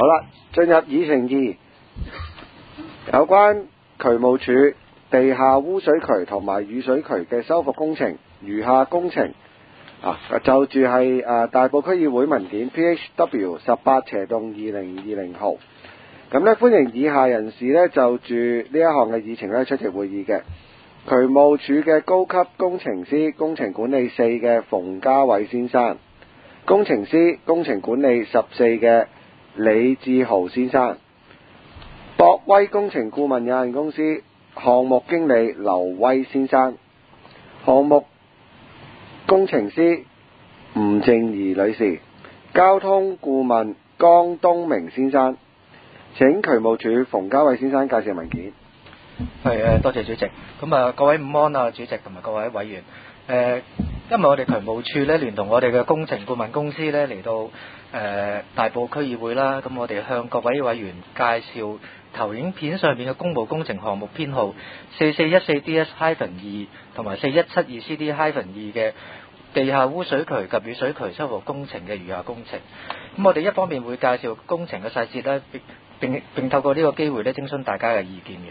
好啦，進入議程2，有關渠務署地下污水渠同埋雨水渠嘅修復工程餘下工程就住係大埔區議會文件 PHW18/2020 號。咁呢，歡迎以下人士呢就住呢一項嘅議程呢出席會議嘅。渠務署嘅高級工程師工程管理4嘅馮家偉先生，工程師工程管理14嘅李志豪先生，博威工程顧問有限公司項目經理劉威先生，項目工程師吳靜怡女士，交通顧問江東明先生。請渠務署馮家偉先生介紹文件。 多謝主席。咁各位午安啊，主席同埋各位委員。今日我哋渠務署呢聯同我哋嘅工程顧問公司呢嚟到大埔區議會啦。咁我哋向各位委員介紹投影片上面嘅公務工程項目編號4414DS-2同埋4172CD-2嘅地下污水渠及雨水渠修復工程嘅餘下工程。咁我哋一方面會介紹工程嘅細節呢，並透過呢個機會呢徵詢大家嘅意見嘅。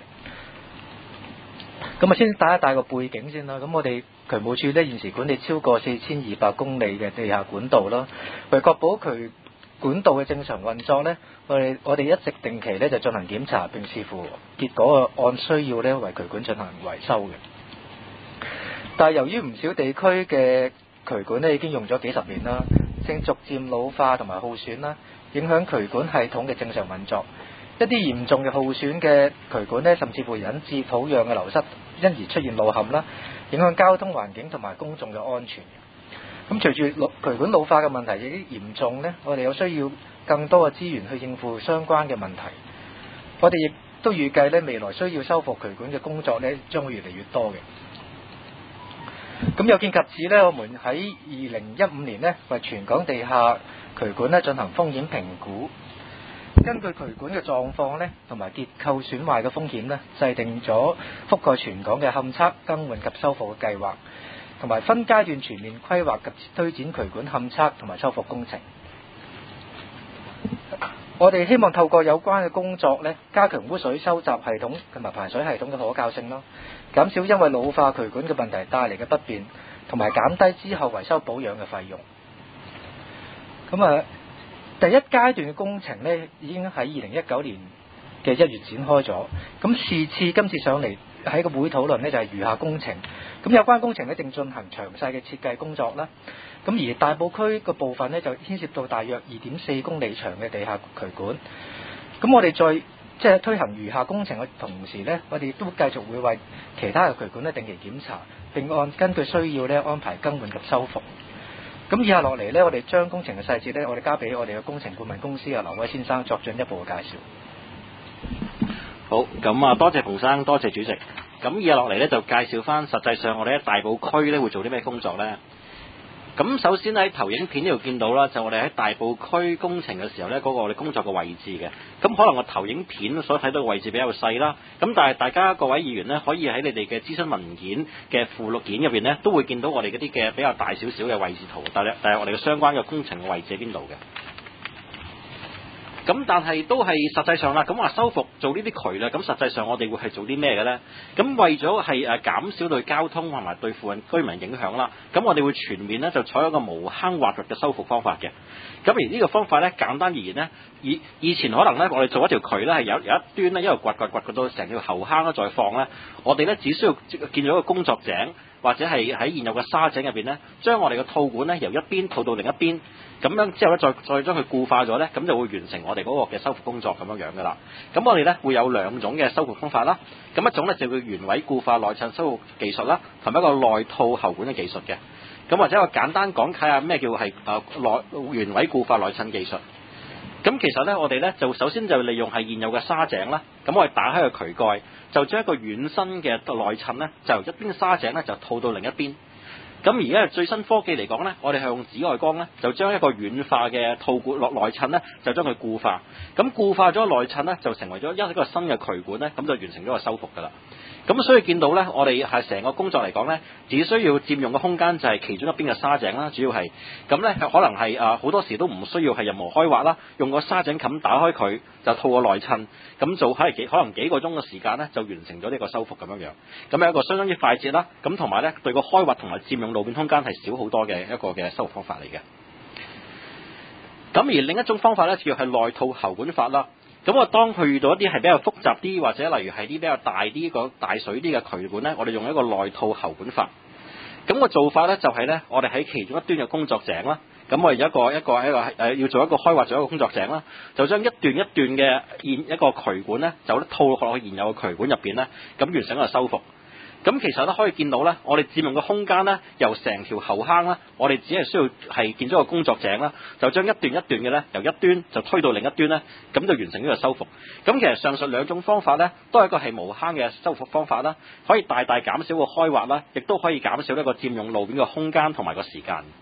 咁先帶一帶個背景先啦。咁我哋渠務署呢現時管理超過4200公里嘅地下管道啦，為確保渠管道嘅正常運作呢，我哋一直定期呢就進行檢查，並視乎結果按需要呢為渠管進行維修嘅。但係由於唔少地區嘅渠管呢已經用咗幾十年啦，正逐漸老化同埋耗損啦，影響渠管系統嘅正常運作。一啲嚴重嘅耗損嘅渠管呢，甚至會引致土壤嘅流失，因而出現路陷啦，影響交通環境同埋公眾嘅安全。咁隨住渠管老化嘅問題已經嚴重呢，我哋有需要更多嘅資源去應付相關嘅問題。我哋亦都預計呢，未來需要修復渠管嘅工作呢將會越嚟越多嘅。咁有見及此呢，我們喺2015年呢為全港地下渠管呢進行風險評估，根據渠管嘅狀況呢同埋結構損壞嘅風險呢，制定咗覆蓋全港嘅勘測、更換及修復嘅計劃，同埋分階段全面規劃及推展渠管勘測同埋修復工程。我哋希望透過有關嘅工作呢，加強污水收集系統同埋排水系統嘅可靠性咯，減少因為老化渠管嘅問題帶嚟嘅不便，同埋減低之後維修保養嘅費用。第一階段嘅工程呢已經喺2019年嘅1月展開咗。今次上嚟喺個會討論呢就係餘下工程。咁有關工程呢正進行詳細嘅設計工作啦。而大埔區個部分呢就牽涉到大約2.4公里長嘅地下渠管。咁我哋在推行餘下工程嘅同時呢，我哋都繼續會為其他嘅渠管呢定期檢查，並根據需要呢安排更換及修復。咁以下落嚟呢，我哋將工程嘅細節呢，我哋交俾我哋嘅工程顧問公司劉威先生作進一步嘅介紹。 好，咁多謝馮生，多謝主席。咁以下落嚟呢，就介紹翻實際上我哋喺大埔區呢會做啲咩工作呢？咁首先喺投影片呢度見到啦，就我哋喺大埔區工程嘅時候呢，嗰個我哋工作嘅位置嘅。咁可能個投影片所睇到嘅位置比較細啦。咁但係大家各位議員呢，可以喺你哋嘅諮詢文件嘅附錄件入邊呢，都會見到我哋嗰啲嘅比較大少少嘅位置圖，但係我哋嘅相關嘅工程嘅位置喺邊度嘅。咁但係都係實際上啦，咁話修復做呢啲渠啦，咁實際上我哋會係做啲咩嘅呢？咁為咗係減少對交通同埋對附近居民影響啦，咁我哋會全面呢就採用一個無坑挖掘嘅修復方法嘅。咁而呢個方法呢，簡單而言呢，以前可能呢，我哋做一條渠呢係有一端呢一路掘到成條後坑呢再放呢，我哋呢只需要建咗一個工作井，或者係喺現有嘅沙井入邊呢，將我哋嘅套管呢由一邊套到另一邊，咁樣之後呢，再將佢固化咗呢，咁就會完成我哋嗰個嘅修復工作咁樣樣噶啦。咁我哋呢會有兩種嘅修復方法啦。咁一種呢就叫原位固化內襯修復技術啦，同埋一個內套喉管嘅技術嘅。咁或者我簡單講睇下咩叫係原位固化內襯技術。咁其實呢，我哋呢就首先就利用係現有嘅沙井啦，咁我哋打開個渠蓋，就將一個軟身嘅內襯呢，就由一邊沙井呢就套到另一邊。 咁而家最新科技嚟講呢，我哋係用紫外光呢，就將一個軟化嘅套管落內襯呢，就將佢固化。咁固化咗內襯呢，就成為咗一個新嘅渠管呢，咁就完成咗個修復㗎啦。咁所以見到呢，我哋係成個工作嚟講呢，只需要佔用嘅空間就係其中一邊嘅沙井啦，主要係咁呢，可能係好多時都唔需要係任何開挖啦，用個沙井冚打開佢就套個內襯，咁做可能幾個鐘嘅時間呢，就完成咗呢個修復咁樣樣。咁係一個相當之快捷啦，咁同埋呢，對個開挖同埋佔用路面空間係少好多嘅一個嘅修復方法嚟嘅。咁而另一種方法呢，叫係內套喉管法啦。咁我當佢遇到一啲係比較複雜啲，或者例如係啲比較大啲個大水啲嘅渠管呢，我哋用一個內套喉管法。咁個做法呢，就係呢，我哋喺其中一端嘅工作井啦，咁我哋有一個要做一個開挖咗一個工作井啦，就將一段一段嘅一個渠管呢，就套落去現有嘅渠管入邊呢，咁完成一個修復。咁其實都可以見到咧，我哋佔用嘅空間咧，由成條喉坑啦，我哋只係需要係建咗個工作井啦，就將一段一段嘅咧，由一端就推到另一端咧，咁就完成呢個修復。咁其實上述兩種方法咧，都係一個係無坑嘅修復方法啦，可以大大減少個開挖啦，亦都可以減少呢個佔用路面嘅空間同埋個時間。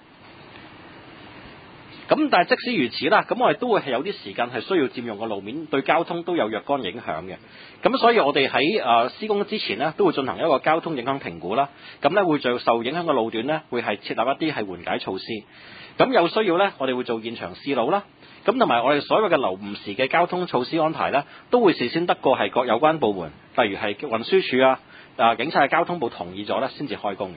咁但係即使如此啦，咁我哋都會係有啲時間係需要佔用個路面，對交通都有若干影響嘅。咁所以我哋喺施工之前呢，都會進行一個交通影響評估啦。咁呢會就受影響嘅路段呢，會係設立一啲係緩解措施。咁有需要呢，我哋會做現場試路啦。咁同埋我哋所有嘅留誤時嘅交通措施安排呢，都會事先得過係各有關部門，例如係運輸署警察嘅交通部同意咗呢，先至開工嘅。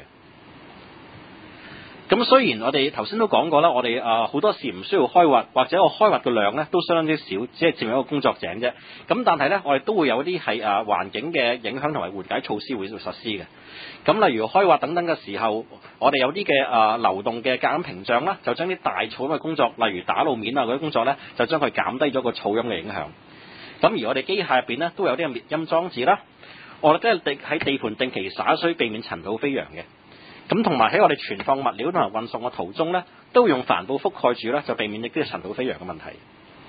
咁雖然我哋頭先都講過啦，我哋好多時唔需要開挖，或者個開挖嘅量呢都相當之少，只係佔用一個工作井啫。咁但係呢，我哋都會有啲係環境嘅影響同埋緩解措施會實施嘅。咁例如開挖等等嘅時候，我哋有啲嘅流動嘅隔音屏障啦，就將啲大噪音嘅工作，例如打路面嗰啲工作呢，就將佢減低咗個噪音嘅影響。咁而我哋機械入邊呢，都有啲滅音裝置啦，我哋即係喺地盤定期灑水，避免塵土飛揚嘅。咁同埋喺我哋存放物料同埋運送嘅途中呢，都會用帆布覆蓋住呢，就避免呢啲塵土飛揚嘅問題。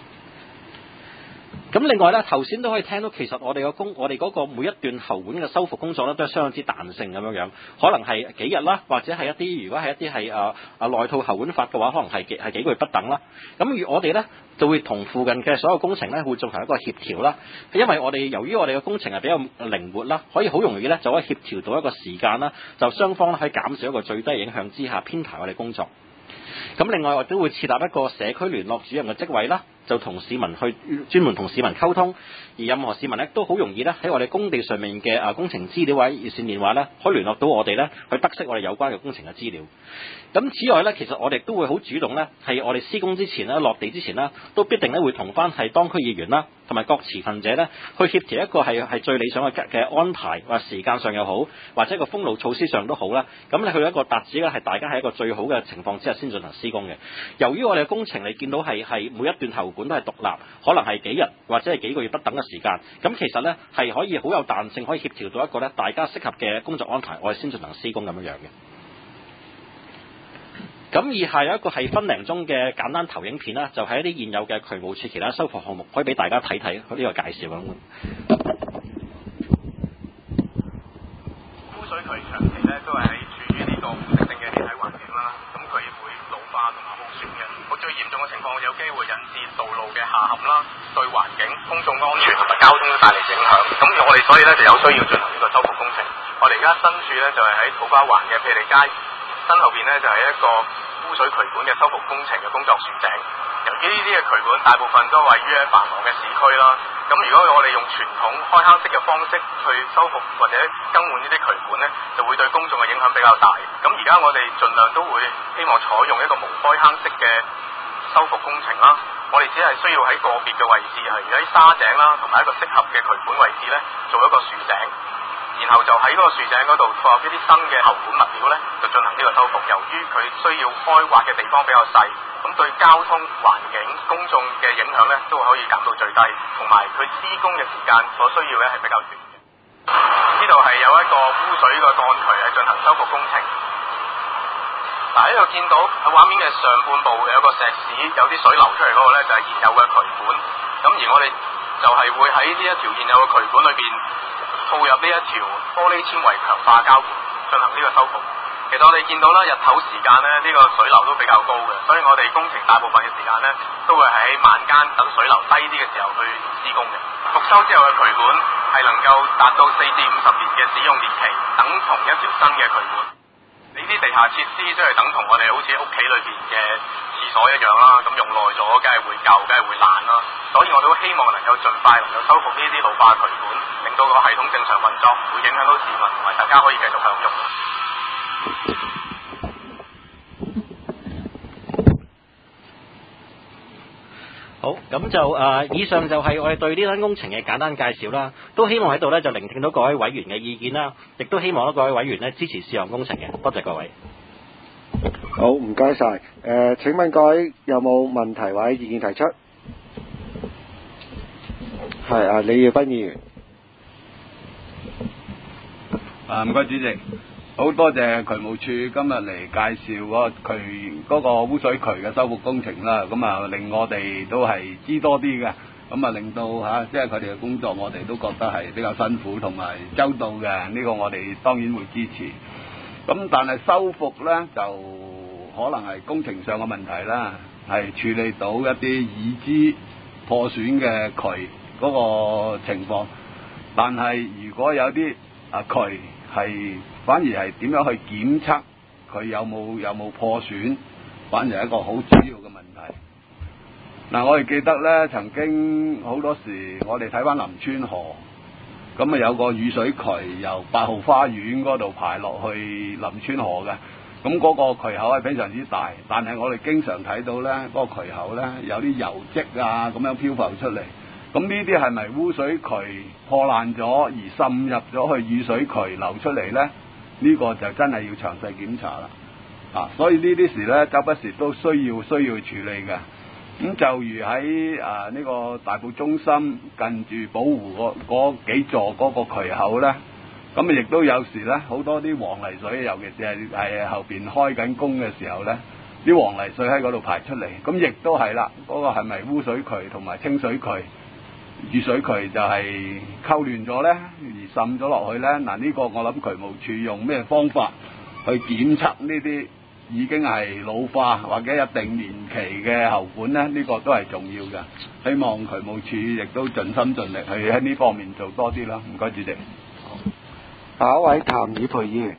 咁另外呢，頭先都可以聽到，其實我哋嗰個每一段喉管嘅修復工作呢，都係相當之彈性咁樣，可能係幾日啦，或者係一啲如果係一啲係內套喉管法嘅話，可能係幾個月不等啦。咁而我哋呢，就會同附近嘅所有工程呢，會進行一個協調啦。因為由於我哋嘅工程係比較靈活啦，可以好容易呢，就可以協調到一個時間啦，就雙方可以減少一個最低影響之下編排我哋工作。咁另外我都會設立一個社區聯絡主任嘅職位啦，就同市民去專門同市民溝通，而任何市民呢，都好容易呢，喺我哋工地上面嘅工程資料或者熱線電話呢，可以聯絡到我哋呢，去得悉我哋有關嘅工程嘅資料。咁此外呢，其實我哋都會好主動呢，係我哋施工之前呢，落地之前呢，都必定呢會同翻係當區議員啦，同埋各持份者呢，去協調一個係最理想嘅安排，或時間上又好，或者個封路措施上都好啦。咁你去一個達至呢，係大家係一個最好嘅情況之下先進行施工嘅。由於我哋嘅工程你見到係每一段喉管都係獨立，可能係幾日或者係幾個月不等嘅時間，咁其實呢，係可以好有彈性，可以協調到一個呢大家適合嘅工作安排，我哋先進行施工咁樣嘅。咁以下有一個係分零鐘嘅簡單投影片啦，就係一啲現有嘅渠務處其他修復項目，可以俾大家睇睇呢個介紹咁。 污水渠長期咧都係喺處於呢個唔適定嘅氣體環境啦，咁佢會老化同埋耗損嘅。我最嚴重嘅情況有機會引致道路嘅下陷啦，對環境、公眾安全同埋交通都帶嚟影響。咁我哋所以咧就有需要進行呢個修復工程。我哋而家身處咧就係喺土瓜灣嘅庇利街，身後邊咧就係一個污水渠管嘅修復工程嘅工作船井。由於呢啲嘅渠管大部分都位於喺繁忙嘅市區啦，咁如果我哋用傳統開坑式嘅方式去修復或者更換呢啲渠管呢，就會對公眾嘅影響比較大。咁而家我哋盡量都會希望採用一個無開坑式嘅修復工程啦。我哋只係需要喺個別嘅位置，例如喺沙井啦，同埋一個適合嘅渠管位置呢，做一個豎井。然後就喺嗰個豎井嗰度放入一啲新嘅喉管物料呢，就進行呢個修復。由於佢需要開挖嘅地方比較細，咁對交通、環境、公眾嘅影響呢，都可以減到最低，同埋佢施工嘅時間所需要呢係比較短嘅。呢度係有一個污水嘅幹渠係進行修復工程。嗱，喺度見到喺畫面嘅上半部有個石屎，有啲水流出嚟嗰個呢，就係現有嘅渠管。咁而我哋就係會喺呢一條現有嘅渠管裏邊套入呢一條玻璃纖維強化膠管，進行呢個修復。咁其實我哋見到啦，日頭時間咧呢個水流都比較高嘅，所以我哋工程大部分嘅時間咧都會喺晚間等水流低啲嘅時候去施工嘅。復修之後嘅渠管係能夠達到4至50年嘅使用年期，等同一條新嘅渠管。呢啲地下設施即係等同我哋好似屋企裏邊嘅廁所一樣啦，咁用耐咗梗係會舊，梗係會爛啦。所以我哋都希望能夠盡快能夠修復呢啲老化渠管，令到個系統正常運作，唔會影響到市民同埋大家可以繼續享用。 好，咁就以上就係我哋對呢單工程嘅簡單介紹啦。都希望喺度咧就聆聽到各位委員嘅意見啦，亦都希望各位委員咧支持試項工程嘅。多謝各位。 好，唔該晒。請問各位有冇問題或者意見提出？係啊，李耀斌議員。 唔該主席，好多謝渠務處今日嚟介紹嗰個污水渠嘅修復工程啦。咁啊，令我哋都係知多啲嘅。咁啊，令到即係佢哋嘅工作，我哋都覺得係比較辛苦同埋周到嘅。呢個我哋當然會支持。咁但係修復呢，就可能係工程上嘅問題啦，係處理到一啲已知破損嘅渠嗰個情況。但係如果有啲渠係反而係點樣去檢測佢有冇破損，反而係一個好主要嘅問題。我哋記得呢，曾經好多時我哋睇翻林村河，咁有個雨水渠由8號花園嗰度排落去林村河嘅，咁嗰個渠口係非常之大，但係我哋經常睇到呢，嗰個渠口呢有啲油漬咁樣漂浮出嚟。咁呢啲係咪污水渠破爛咗而滲入咗去雨水渠流出嚟呢？呢個就真係要詳細檢查啦。所以呢啲事呢，周不時都需要處理嘅。咁就如喺呢個大埔中心近住寶湖嗰幾座嗰個渠口呢，咁亦都有時呢，好多啲黃泥水，尤其是係後邊開緊工嘅時候呢，啲黃泥水喺嗰度排出嚟，咁亦都係啦。嗰個係咪污水渠同埋清水渠？雨水渠就係溝亂咗呢，而滲咗落去呢。呢個我諗渠務處用咩方法去檢測呢啲已經係老化或者一定年期嘅喉管呢？呢個都係重要嘅。希望渠務處亦都盡心盡力去喺呢方面做多啲啦。唔該，主席。 下一位譚以培議員。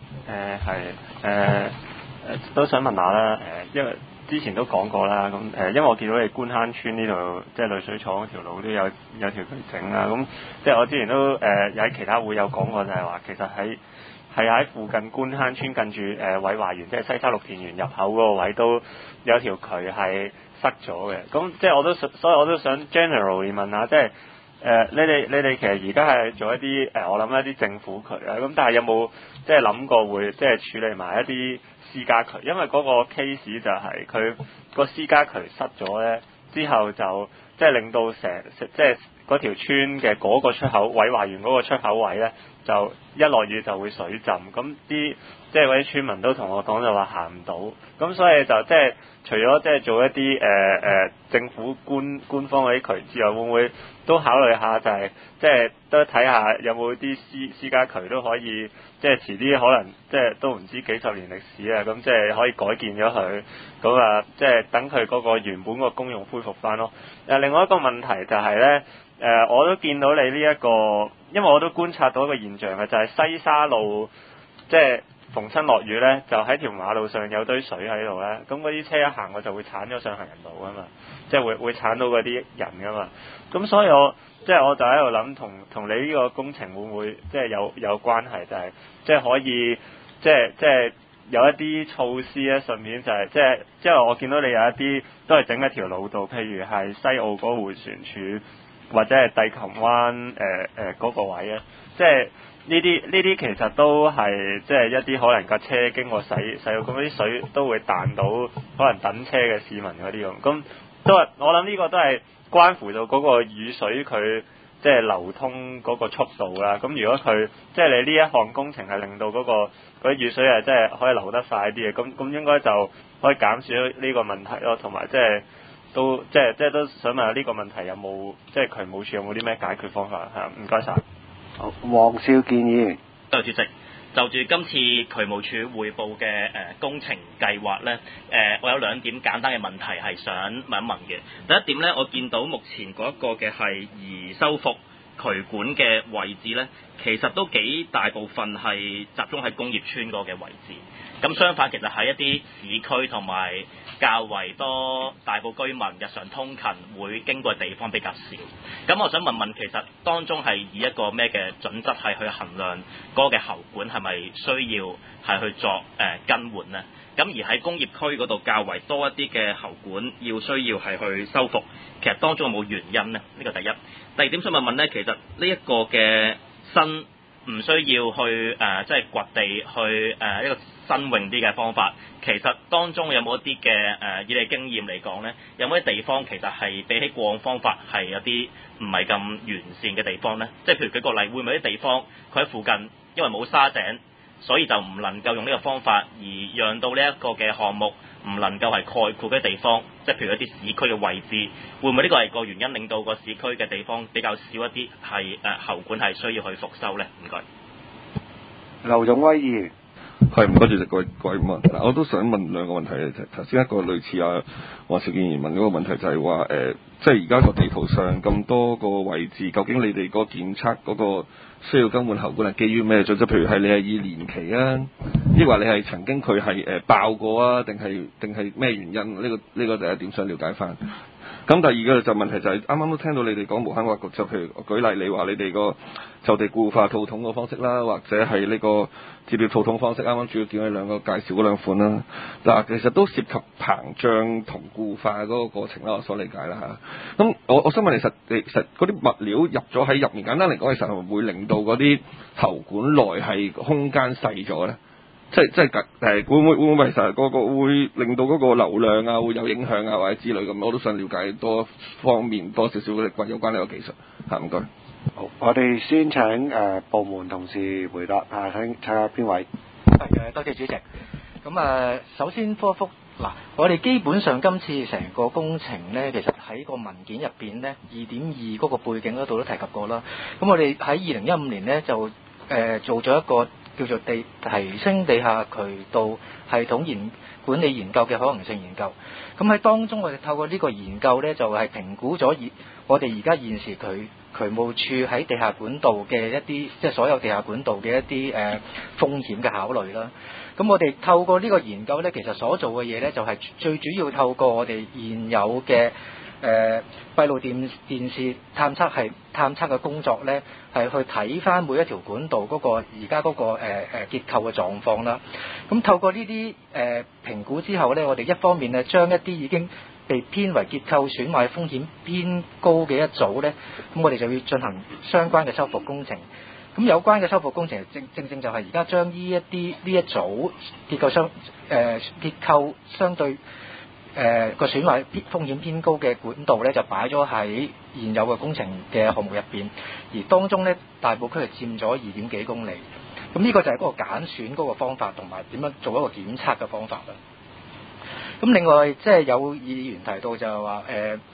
都想問下啦，因為之前都講過啦，咁因為我見到你官坑村呢度即係濾水廠嗰條路都有條渠整啦，咁即係我之前都有喺其他會有講過，就係話其實喺附近官坑村近住偉華園，即係西沙綠田園入口嗰個位都有條渠係塞咗嘅，咁即係所以我都想 generally 問下，即係你哋其實而家係做一啲我諗一啲政府渠啦，咁但係有冇即係諗過會即係處理埋一啲私家渠？因為嗰個 case 就係佢個私家渠塞咗咧，之後就即係令到即係嗰條村嘅嗰個出口偉華園嗰個出口位咧，就一落雨就會水浸，咁即係嗰啲村民都同我講就話行唔到，咁所以就即係除咗即係做一啲政府官方嗰啲渠之外，會唔會都考慮下就係即係都睇下有冇啲私家渠都可以即係遲啲可能即係都唔知幾十年歷史啊，咁即係可以改建咗佢，咁即係等佢嗰個原本個功用恢復翻咯。另外一個問題就係咧，我都見到你呢一個，因為我都觀察到一個現象嘅，就係西沙路即係逢親落雨咧，就喺條馬路上有堆水喺度咧，咁嗰啲車一行我就會鏟咗上行人道噶嘛，即係會鏟到嗰啲人噶嘛，咁所以我就喺度諗，同你呢個工程會唔會即係有關係，就係即係可以即係有一啲措施咧，順便就係即係我見到你有一啲都係整一條路道，譬如係西澳嗰個迴旋處或者係帝琴灣嗰個位咧，即係呢啲其實都係即係一啲可能架車經過洗到咁啲水都會彈到可能等車嘅市民嗰啲咁都係我諗呢個都係關乎到嗰個雨水佢即係流通嗰個速度啦。咁如果佢即係你呢一項工程係令到嗰啲雨水係即係可以流得快啲嘅，咁應該就可以減少呢個問題咯。同埋即係都想問下呢個問題有冇即係渠務處有冇啲咩解決方法？係唔該晒。 好，黃少健議員。 多謝主席。 就住今次渠務署匯報嘅工程計劃咧，我有2點簡單嘅問題係想問一問嘅。第一點咧，我見到目前嗰一個嘅係宜修復渠管嘅位置咧，其實都幾大部分係集中喺工業村嗰個嘅位置。咁相反，其實喺一啲市區同埋較為多大埔居民日常通勤會經過嘅地方比較少。咁我想問問，其實當中係以一個咩嘅準則係去衡量嗰個嘅喉管係咪需要係去作更換呢？咁而喺工業區嗰度較為多一啲嘅喉管要需要係去修復，其實當中有冇原因呢？呢個第一。第二點想問問呢，其實呢一個嘅新唔需要去即係掘地去一個新穎啲嘅方法，其實當中有冇一啲嘅以你經驗嚟講呢，有冇啲地方其實係比起過往方法係有啲唔係咁完善嘅地方呢？即係譬如舉個例，會唔會啲地方佢喺附近因為冇沙井，所以就唔能夠用呢個方法，而讓到呢一個嘅項目唔能夠係概括嘅地方，即係譬如一啲市區嘅位置，會唔會呢個係個原因令到個市區嘅地方比較少一啲係喉管係需要去復修呢？唔該。 劉勇威議員。 係，唔該主席，各位問。嗱，我都想問兩個問題嘅，就頭先一個類似黃兆健議員問嗰個問題就係話即係而家個地圖上咁多個位置，究竟你哋嗰個檢測嗰個需要更換喉管係基於咩準則？譬如係你係以年期啊，抑或你係曾經佢係爆過啊，定係咩原因？呢個第一點想了解翻。咁第二個就問題就係啱啱都聽到你哋講無坑挖掘，就譬如舉例，你話你哋個就地固化套筒個方式啦，或者係呢個接料套筒方式，啱啱主要見你兩個介紹嗰兩款啦。嗱，其實都涉及膨脹同固化嗰個過程啦，我所理解啦嚇。咁我想問你實嗰啲物料入咗喺入面，簡單嚟講，其實係咪會令到嗰啲喉管內係空間細咗咧？即係會唔會其實個會令到嗰個流量啊會有影響啊或者之類咁，我都想了解多方面多少少嘅有關呢個技術嚇，唔該。 好，我哋先請部門同事回答啊，睇下邊位。 係多謝主席。咁首先科福嗱，我哋基本上今次成個工程咧，其實喺個文件入邊咧2.2嗰個背景嗰度都提及過啦。咁我哋喺2015年咧就做咗一個叫做提升地下渠道系統管理研究嘅可行性研究。咁喺當中我哋透過呢個研究咧，就係評估咗我哋而家現時渠務處喺地下管道嘅一啲，即係所有地下管道嘅一啲風險嘅考慮啦。咁我哋透過呢個研究咧，其實所做嘅嘢咧，就係最主要透過我哋現有嘅閉路電視探測嘅工作咧，係去睇翻每一條管道嗰個而家嗰個結構嘅狀況啦。咁透過呢啲評估之後咧，我哋一方面咧將一啲已經被編為結構損壞風險偏高嘅一組咧，咁我哋就要進行相關嘅修復工程。咁有關嘅修復工程正就係而家將呢一組結構相對個損壞風險偏高嘅管道咧，就擺咗喺現有嘅工程嘅項目入邊，而當中咧大埔區係佔咗2點幾公里。咁呢個就係嗰個揀選嗰個方法，同埋點樣做一個檢測嘅方法啦。咁另外即係有議員提到就係話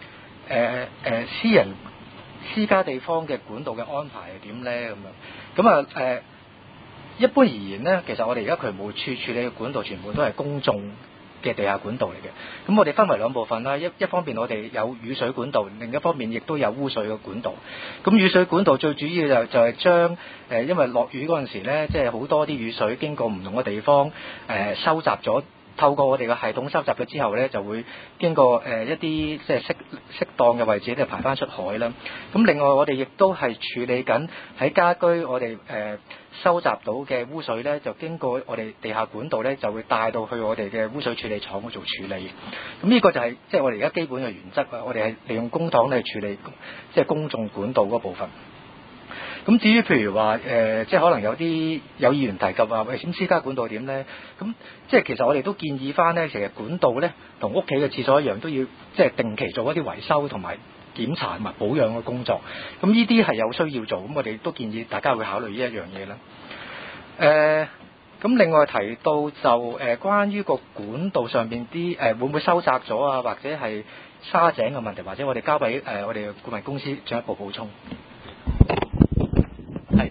私家地方嘅管道嘅安排係點咧咁樣。咁一般而言咧，其實我哋而家渠務處處理嘅管道全部都係公眾嘅地下管道嚟嘅。咁我哋分為兩部分啦，一方面我哋有雨水管道，另一方面亦都有污水嘅管道。咁雨水管道最主要就係將因為落雨嗰陣時咧，即係好多啲雨水經過唔同嘅地方收集咗。透過我哋嘅系統收集咗之後咧，就會經過一啲即係適當嘅位置咧排翻出海啦。咁另外我哋亦都係處理緊喺家居我哋收集到嘅污水咧，就經過我哋地下管道咧，就會帶到去我哋嘅污水處理廠去做處理。咁呢個就係即係我哋而家基本嘅原則啦。我哋係利用公帑嚟處理即係公眾管道嗰部分。咁至於譬如話即係可能有議員提及話喂，咁私家管道點咧？咁即係其實我哋都建議翻咧，其實管道咧同屋企嘅廁所一樣，都要即係定期做一啲維修同埋檢查同埋保養嘅工作。咁呢啲係有需要做，咁我哋都建議大家會考慮呢一樣嘢啦。咁另外提到就關於個管道上邊啲會唔會收窄咗啊，或者係沙井嘅問題，或者我哋交俾我哋顧問公司進一步補充。 係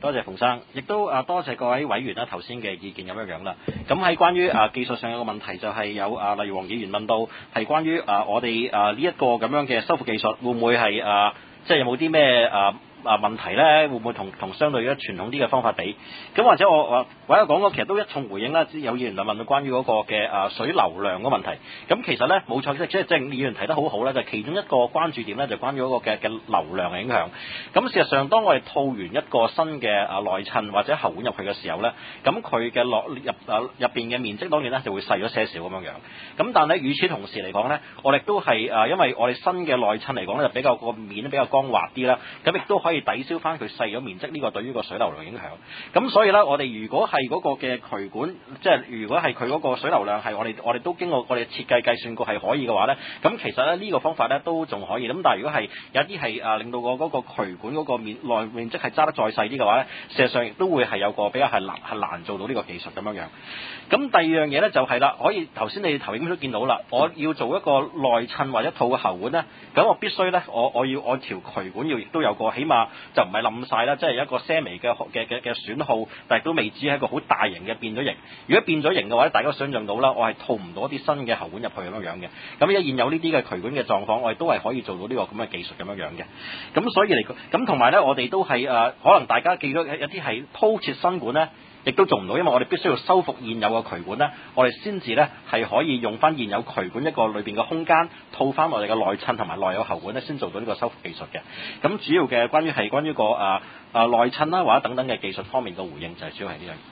多謝馮生，亦都多謝各位委員啦頭先嘅意見咁樣啦。咁喺關於技術上有個問題就係有例如黃議員問到係關於我哋呢一個咁樣嘅修復技術會唔會係即係有冇啲咩問題咧，會唔會同相對於傳統啲嘅方法比？咁或者我講過，其實都一重回應啦。有議員就問到關於嗰個嘅水流量嘅問題。咁其實咧冇錯，即係議員提得好好咧，就係其中一個關注點咧，就關於嗰個嘅流量嘅影響。咁事實上，當我哋套完一個新嘅內襯或者喉管入去嘅時候咧，咁佢嘅入邊嘅面積當然咧就會細咗些少咁樣樣。咁但係與此同時嚟講咧，我哋都係因為我哋新嘅內襯嚟講咧，就比較個面比較光滑啲啦，咁亦都可以抵消翻佢細咗面積呢個對於個水流量影響。咁所以咧，我哋如果係嗰個嘅渠管，即係如果係佢嗰個水流量係我哋都經過我哋設計計算過係可以嘅話咧，咁其實咧呢個方法咧都仲可以。咁但係如果係有啲係令到嗰個渠管嗰個內面積係揸得再細啲嘅話咧，事實上亦都會係有個比較係難做到呢個技術咁樣樣。咁第二樣嘢咧就係啦，可以頭先你投影都見到啦，我要做一個內襯或者套嘅喉管咧，咁我必須咧我條渠管亦都有個起碼就唔係冧晒啦，即係一個些微嘅損耗，但係都未至係一個好大型嘅變咗形。如果變咗形嘅話，大家想象到啦，我係套唔到一啲新嘅喉管入去咁樣嘅。咁而家現有呢啲嘅渠管嘅狀況，我哋都係可以做到呢個咁嘅技術咁樣嘅。咁所以嚟講，咁同埋咧，我哋都係可能大家記咗有啲係鋪設新管咧，亦都做唔到，因為我哋必須要修復現有嘅渠管咧，我哋先至咧係可以用翻現有渠管一個裏邊嘅空間套翻我哋嘅內襯同埋內有喉管咧，先做到呢個修復技術嘅。咁主要嘅關於個內襯啦或者等等嘅技術方面嘅回應就係主要係呢樣。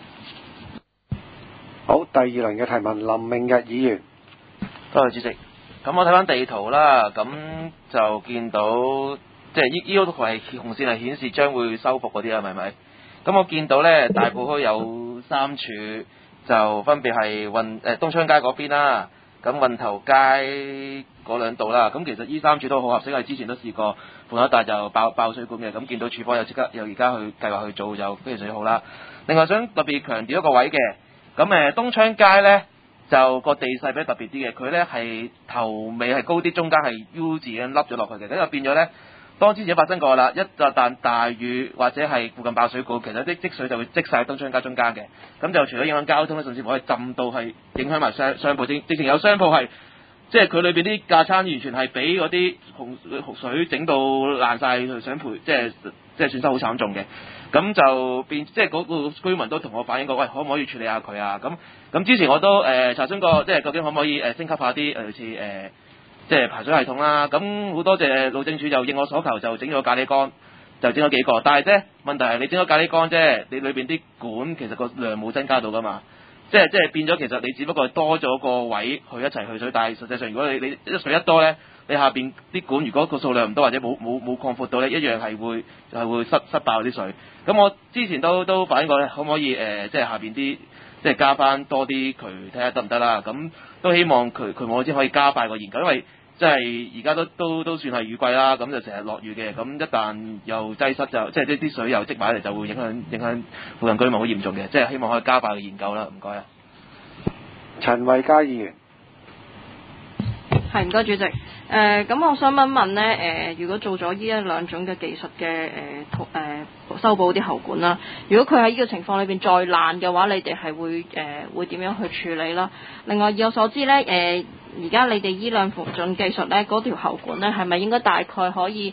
好，第二輪嘅提問，林明日議員。 多謝主席。咁我睇翻地圖啦，咁就見到即係呢個圖係紅線係顯示將會修復嗰啲啊，係咪？咁我見到咧大埔區有3處，就分別係東昌街嗰邊啦，咁運頭街嗰兩度啦。咁其實呢3處都好合適，因為之前都試過半一帶就爆水管嘅，咁見到處方又即刻又而家去計劃去做就非常之好啦。另外想特別強調一個位嘅，咁東昌街咧就個地勢比較特別啲嘅，佢咧係頭尾係高啲，中間係 U 字咁凹咗落去嘅，咁就變咗咧。當之前發生過啦，一旦大雨或者係附近爆水管，其實啲積水就會積晒喺東昌街中間嘅，咁就除咗影響交通咧，甚至乎可以浸到係影響埋商鋪，直情有商鋪係即係佢裏邊啲架撐完全係俾嗰啲洪水整到爛晒，想賠即係損失好慘重嘅，咁就變即係嗰個居民都同我反映過，喂，可唔可以處理下佢啊？咁之前我都查詢過，即係究竟可唔可以升級下啲類似即係排水系統啦，咁好多謝路政署就應我所求就整咗咖喱缸，就整咗幾個，但係啫問題係你整咗咖喱缸啫，你裏邊啲管其實個量冇增加到噶嘛，即係變咗其實你只不過多咗個位去一齊去水，但係實際上如果你一水一多咧，你下邊啲管如果個數量唔多或者冇擴闊到咧，一樣係會塞爆啲水。咁我之前都反映過咧，可唔可以即係下邊啲即係加翻多啲渠睇下得唔得啦？咁都希望渠務先可以加快個研究，因為即係而家都算係雨季啦，咁就成日落雨嘅，咁一旦又擠塞就即係啲水又積埋嚟，就會影響附近居民好嚴重嘅，即係希望可以加快個研究啦，唔該啊。 陳慧嘉議員。 係，唔該主席。咁我想問咧，如果做咗呢一兩種嘅技術嘅修補啲喉管啦，如果佢喺呢個情況裏邊再爛嘅話，你哋係會點樣去處理啦？另外以我所知咧，而家你哋呢兩種技術咧，嗰條喉管咧係咪應該大概可以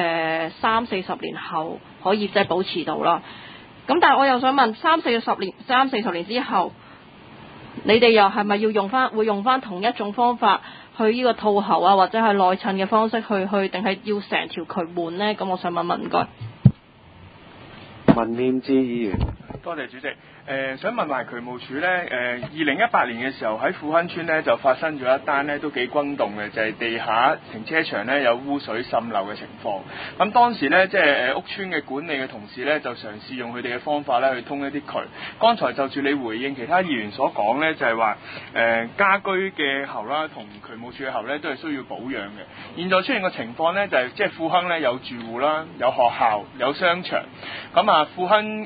30-40年後可以即係保持到啦？咁但係我又想問，30-40年之後，你哋又係咪要會用翻同一種方法去呢個套喉啊，或者係內襯嘅方式去，定係要成條渠換呢？咁我想問，唔該。 文念之議員。 多謝主席。想問埋渠務署呢，2018年嘅時候喺富亨村呢就發生咗一單呢都幾轟動嘅，就係地下停車場呢有污水滲漏嘅情況。咁當時呢，即係屋村嘅管理嘅同事呢，就嘗試用佢哋嘅方法呢去通一啲渠。剛才就住你回應其他議員所講呢，就係話家居嘅喉啦同渠務署嘅喉呢都係需要保養嘅。現在出現嘅情況呢，就係即係富亨呢有住戶啦，有學校，有商場。咁啊富亨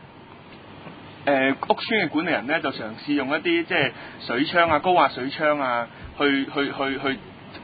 屋村嘅管理人呢，就嘗試用一啲即係水槍啊、高壓水槍啊，去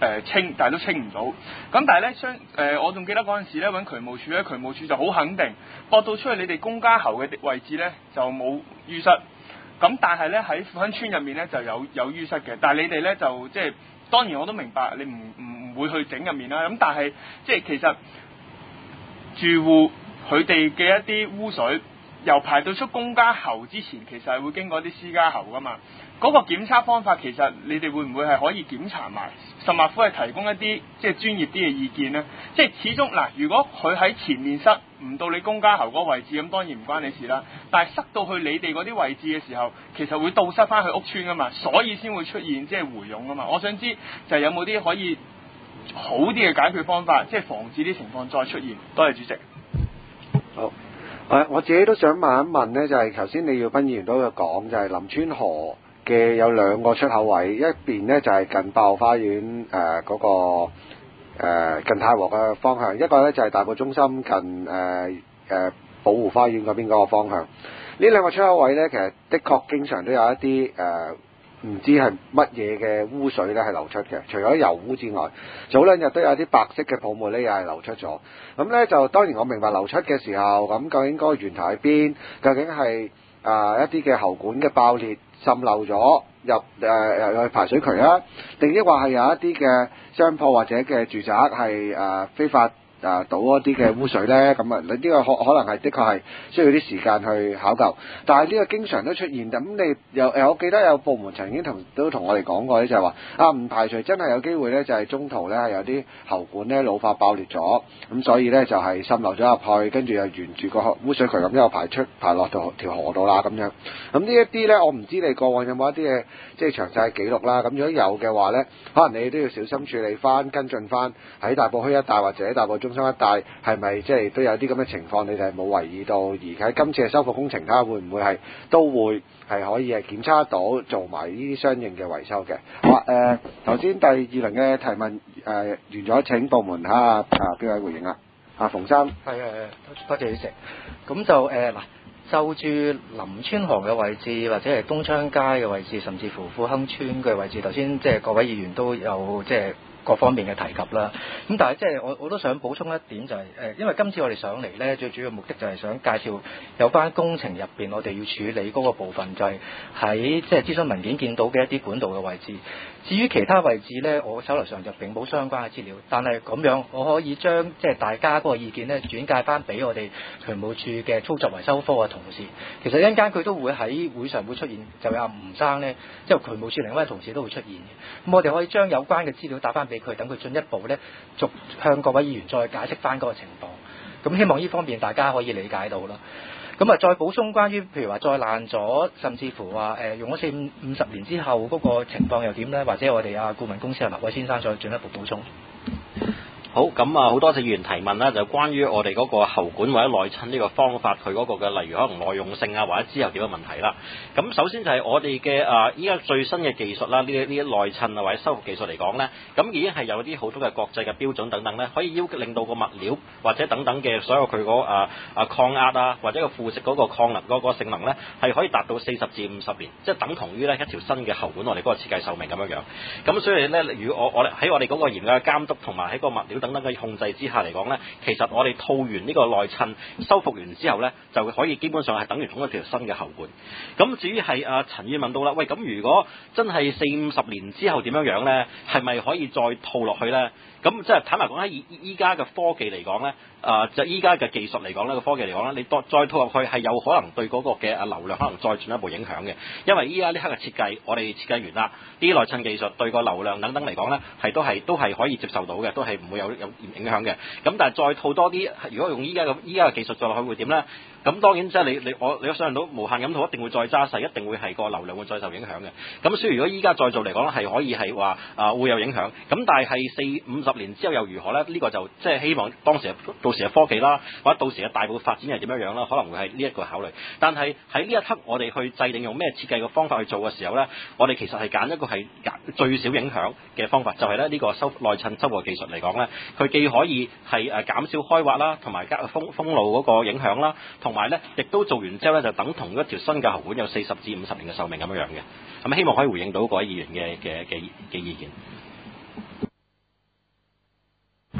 清，但係都清唔到。咁但係咧我仲記得嗰陣時咧揾渠務署咧，渠務署就好肯定，駁到出去你哋公家喉嘅位置咧就冇淤塞。咁但係咧喺富亨村入面咧就有淤塞嘅，但係你哋咧就即係當然我都明白你唔會去整入面啦。咁但係即係其實住戶佢哋嘅一啲污水由排到出公家喉之前，其實係會經過啲私家喉噶嘛。嗰個檢測方法其實你哋會唔會係可以檢查埋，甚或乎係提供一啲即係專業啲嘅意見呢？即係始終嗱，如果佢喺前面塞唔到你公家喉嗰個位置，咁當然唔關你事啦。但係塞到去你哋嗰啲位置嘅時候，其實會倒塞翻去屋邨噶嘛，所以先會出現即係回湧噶嘛。我想知就係有冇啲可以好啲嘅解決方法，即係防止啲情況再出現。多謝主席。 好。我自己都想問一問呢，就係頭先李耀斌議員都有講，就係林村河嘅有兩個出口位，一邊呢就係近8號花園嗰個近太和嘅方向，一個呢就係大埔中心近寶湖花園嗰邊嗰個方向。呢兩個出口位呢，其實的確經常都有一啲唔知係乜嘢嘅污水咧係流出嘅，除咗油污之外，早兩日都有啲白色嘅泡沫咧又係流出咗。咁咧就當然我明白流出嘅時候，咁究竟嗰個源頭喺邊？究竟係一啲嘅喉管嘅爆裂滲漏咗入去排水渠啊，定抑或係有一啲嘅商鋪或者嘅住宅係非法倒一啲嘅污水呢？咁呢個可能係的確係需要啲時間去考究，但係呢個經常都出現。咁你我記得有部門曾經都同我哋講過咧，就係話唔排除真係有機會呢，就係中途呢係有啲喉管呢老化爆裂咗，咁所以呢就係滲漏咗入去，跟住又沿住個污水渠咁又排落到條河度啦咁樣。咁呢一啲呢，我唔知你過往有冇一啲嘅即係詳細記錄啦。咁如果有嘅話呢，可能你都要小心處理翻、跟進翻喺大埔墟一帶或者大埔中心一帶係咪即係都有啲咁嘅情況，你哋係冇留意到，而喺今次嘅修復工程睇下會唔會係都會係可以係檢測到做埋呢啲相應嘅維修嘅。好頭先第二輪嘅提問完咗，請部門下邊位回應啦。馮生。係多謝主席。咁就嗱。就住林村河嘅位置，或者係東昌街嘅位置，甚至乎富亨村嘅位置，頭先即係各位議員都有即係各方面嘅提及啦。咁但係即係我都想補充一點就係因為今次我哋上嚟呢，最主要目的就係想介紹有關工程入邊我哋要處理嗰個部分，就係喺即係諮詢文件見到嘅一啲管道嘅位置。至於其他位置呢，我手頭上就並冇相關嘅資料，但係咁樣我可以將即係大家嗰個意見呢轉介翻俾我哋渠務處嘅操作維修科嘅同事。其實一陣間佢都會喺會上會出現，就有吳生呢，即係渠務處另一位同事都會出現嘅。咁我哋可以將有關嘅資料打翻俾佢，等佢進一步呢逐向各位議員再解釋翻嗰個情況。咁希望呢方面大家可以理解到啦。咁再補充關於譬如話再爛咗，甚至乎話用咗50年之後嗰個情況又點呢？或者我哋顧問公司麥偉先生再進一步補充。 好，咁好多謝議員提問啦，就關於我哋嗰個喉管或者內襯呢個方法，佢嗰個嘅例如可能耐用性啊，或者之後點嘅問題啦。咁首先就係我哋嘅依家最新嘅技術啦，呢啲內襯啊或者修復技術嚟講咧，咁已經係有啲好多嘅國際嘅標準等等咧，可以令到個物料或者等等嘅所有佢嗰抗壓啊或者個腐蝕嗰個抗能嗰個性能咧，係可以達到40至50年，即係等同於咧一條新嘅喉管我哋嗰個設計壽命咁樣樣。咁所以咧，如果我哋喺我哋嗰個嚴格嘅監督同埋喺個物料等等嘅控制之下嚟講呢，其實我哋套完呢個內襯修復完之後呢，就可以基本上係等於同一條新嘅喉管。咁至於係陳議員問到啦，喂，咁如果真係40-50年之後點樣樣呢？係咪可以再套落去呢？咁即係坦白講喺依家嘅科技嚟講呢，就依家嘅技術嚟講呢，個科技嚟講呢，你再套落去係有可能對嗰個嘅流量可能再進一步影響嘅，因為依家呢刻嘅設計，我哋設計完啦，啲內襯技術對個流量等等嚟講呢，都係可以接受到嘅，都係唔會有影響嘅。咁但係再套多啲，如果用依家嘅技術再落去會點呢？咁當然即係我想象到無限咁套，一定會再揸細，一定會係個流量會再受影響嘅。咁所以如果依家再做嚟講係可以係話會有影響。咁但係40-50年之後又如何呢？呢個就即係希望到時嘅科技啦，或者到時嘅大步發展係點樣樣啦，可能會係呢一個考慮。但係喺呢一刻我哋去制定用咩設計嘅方法去做嘅時候呢，我哋其實係揀一個係最少影響嘅方法，就係咧呢個內襯修復技術嚟講呢，佢既可以係減少開挖啦，同埋封路嗰個影響啦，同埋咧亦都做完之後咧就等同一條新嘅喉管有40至50年嘅壽命咁樣樣嘅。咁希望可以回應到各位議員嘅意見。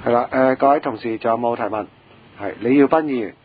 係啦，各位同事仲有冇提問？係李耀斌議員。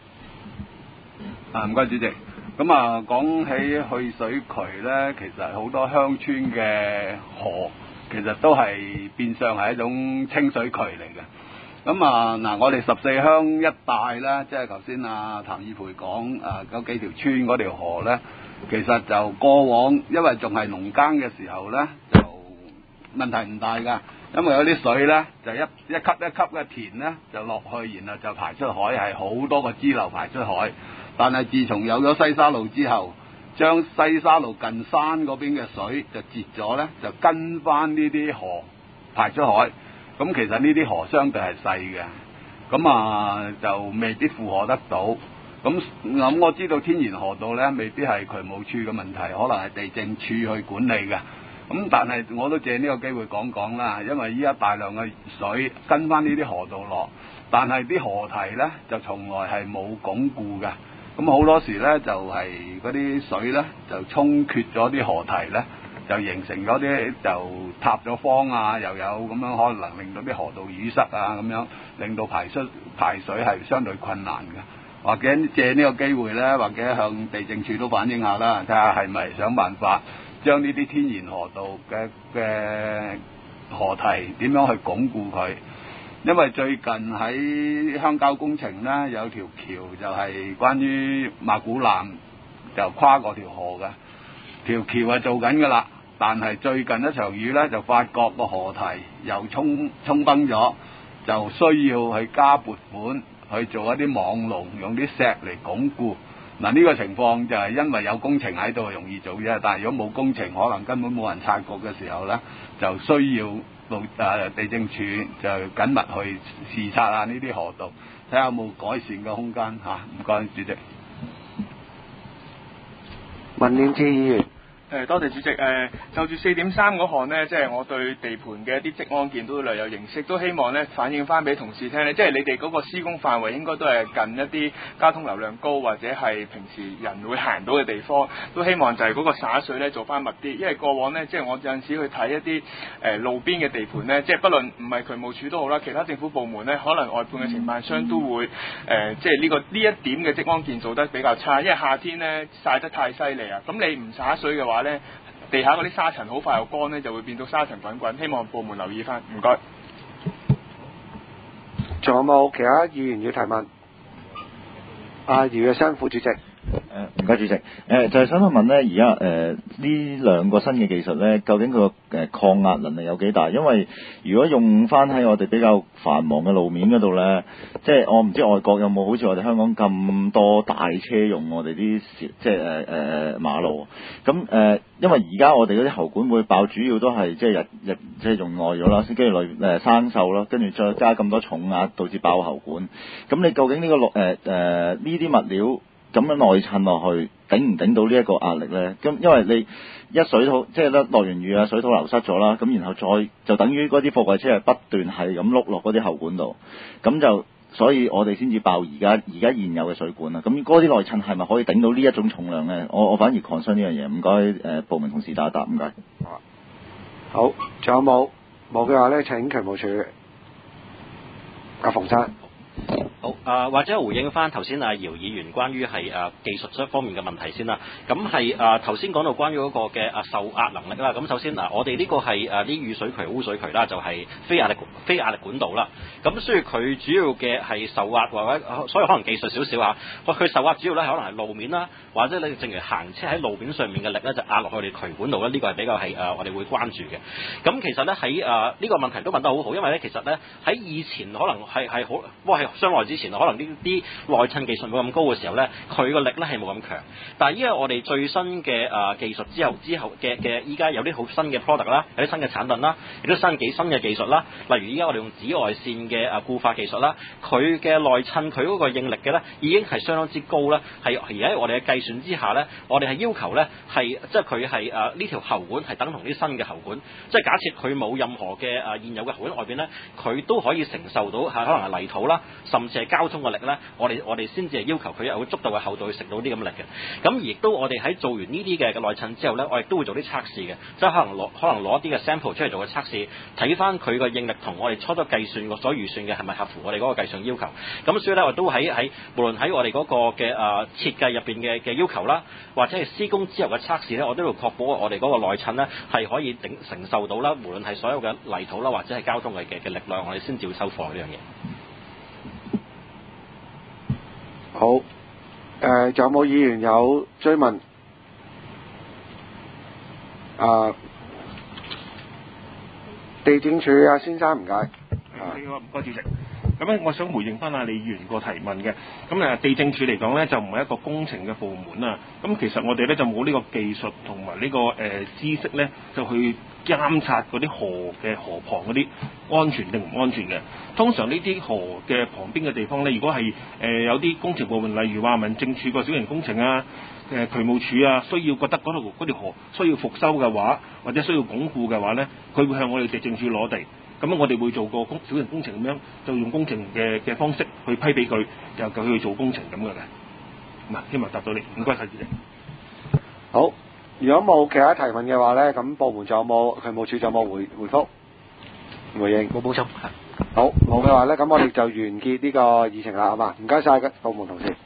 唔該主席。咁啊，講起去水渠咧，其實好多鄉村嘅河，其實都係變相係一種清水渠嚟嘅。咁啊，嗱，我哋14鄉一帶咧，即係頭先譚以培講嗰幾條村嗰條河咧，其實就過往因為仲係農耕嘅時候咧，就問題唔大㗎。因為有啲水咧，就一級一級嘅填咧，就落去，然後就排出海，係好多個支流排出海。但係自從有咗西沙路之後，將西沙路近山嗰邊嘅水就截咗咧，就跟翻呢啲河排出海。咁其實呢啲河相對係細嘅，咁就未必負荷得到。咁我知道天然河道咧，未必係渠務處嘅問題，可能係地政處去管理嘅。咁但係我都借呢個機會講講啦，因為依家大量嘅水跟翻呢啲河道落，但係啲河堤咧就從來係冇鞏固嘅。咁好多時咧就係嗰啲水咧就沖缺咗啲河堤咧，就形成咗啲就塌咗方啊，又有咁樣可能令到啲河道淤塞啊，咁樣令到排水係相對困難嘅。或者借呢個機會咧，或者向地政處都反映下啦，睇下係咪想辦法將呢啲天然河道嘅河堤點樣去鞏固佢。因為最近喺鄉郊工程咧有條橋就係關於馬古南就跨過條河嘅，條橋係做緊㗎啦，但係最近一場雨咧就發覺個河堤又沖崩咗，就需要去加撥款去做一啲網龍，用啲石嚟鞏固。嗱，呢個情況就係因為有工程喺度容易做啫，但係如果冇工程，可能根本冇人察覺嘅時候咧，就需要地政處就緊密去視察下呢啲河道，睇下有冇改善嘅空間嚇。唔該，主席。 文念志議員。 多謝主席。就住4.3嗰項呢，即係我對地盤嘅一啲職安健都略有認識，都希望呢反映翻俾同事聽呢，即係你哋嗰個施工範圍應該都係近一啲交通流量高或者係平時人會行到嘅地方，都希望就係嗰個灑水呢做翻密啲，因為過往呢，即係我有陣時去睇一啲路邊嘅地盤呢，即係不論唔係渠務署都好啦，其他政府部門呢，可能外判嘅承辦商都會即係呢一點嘅職安健做得比較差，因為夏天呢曬得太犀利啊，咁你唔灑水嘅話，地下嗰啲沙塵好快又乾咧，就會變到沙塵滾滾。希望部門留意翻，唔該。 仲有冇其他議員要提問？姚躍新副主席。 唔該主席，就係想問咧，而家呢兩個新嘅技術咧，究竟佢個抗壓能力有幾大？因為如果用翻喺我哋比較繁忙嘅路面嗰度咧，即係我唔知外國有冇好似我哋香港咁多大車用我哋啲即係馬路。咁因為而家我哋嗰啲喉管會爆，主要都係即係日即係用耐咗啦，跟住生鏽啦，跟住再加咁多重壓，導致爆喉管。咁你究竟呢個呢啲物料咁樣內襯落去，頂唔頂到呢一個壓力咧？咁因為你一水土即係咧落完雨啊，水土流失咗啦，咁然後再就等於嗰啲貨櫃車係不斷係咁碌落嗰啲喉管度，咁就所以我哋先至爆而家現有嘅水管啦。咁嗰啲內襯係咪可以頂到呢一種重量咧？我反而 concern 呢樣嘢。唔該部門同事答一答，唔該。 好，仲有冇？冇嘅話咧，請渠務署阿馮生。 好，或者回應翻頭先姚議員關於係技術方面嘅問題先啦。咁係頭先講到關於嗰個嘅受壓能力啦。咁首先我哋呢個係啲雨水渠、污水渠啦，就係非壓力管道啦。咁所以佢主要嘅係受壓或者，所以可能技術少少嚇。佢受壓主要咧可能係路面啦，或者你正如行車喺路面上面嘅力咧，就壓落去我哋渠管度咧。呢個係比較係我哋會關注嘅。咁其實咧喺呢個問題都問得好好，因為咧其實咧喺以前可能係好，不過係相耐之前，可能呢啲內襯技術冇咁高嘅時候咧，佢個力咧係冇咁強。但係依家我哋最新嘅技術之後嘅依家有啲好新嘅 product 啦，有啲新嘅產品啦，亦都新嘅技術啦。例如依家我哋用紫外線嘅固化技術啦，佢嘅內襯佢嗰個應力嘅咧已經係相當之高啦。係而喺我哋嘅計算之下咧，我哋係要求咧係即係佢係呢條喉管係等同啲新嘅喉管，即係假設佢冇任何嘅現有嘅喉管外邊咧，佢都可以承受到可能係泥土啦，甚至係交通嘅力咧，我哋先至係要求佢有足夠嘅厚度去食到啲咁嘅力嘅。咁亦都我哋喺做完呢啲嘅內襯之後咧，我亦都會做啲測試嘅，即係可能攞啲嘅 sample 出嚟做個測試，睇翻佢個應力同我哋初初計算所預算嘅係咪合乎我哋嗰個計算要求。咁所以咧，我都喺無論喺我哋嗰個嘅設計入邊嘅要求啦，或者係施工之後嘅測試咧，我都要確保我哋嗰個內襯咧係可以承受到啦，無論係所有嘅泥土啦，或者係交通嘅力量，我哋先至會收貨呢樣嘢。 好，仲有冇議員有追問？地政署啊，先生唔該。 你好，唔該主席。咁咧，我想回應翻阿李議員個提問嘅。咁地政署嚟講咧，就唔係一個工程嘅部門啊。咁其實我哋咧就冇呢個技術同埋呢個知識咧，就去監察嗰啲河旁嗰啲安全定唔安全嘅。通常呢啲河嘅旁邊嘅地方咧，如果係有啲工程部門，例如話民政處個小型工程啊、渠務署啊，需要覺得嗰條河需要復修嘅話，或者需要鞏固嘅話咧，佢會向我哋地政署攞地。咁我哋會做個小型工程咁樣，就用工程嘅方式去批俾佢，就佢去做工程咁嘅。咁希望答到你，唔該晒主席。 好，如果冇其他提問嘅話咧，咁部門仲有冇渠務署仲有冇回覆回應？ 冇補充。 好，冇嘅話咧，咁我哋就完結呢個議程啦，好嘛？唔該晒嘅部門同事。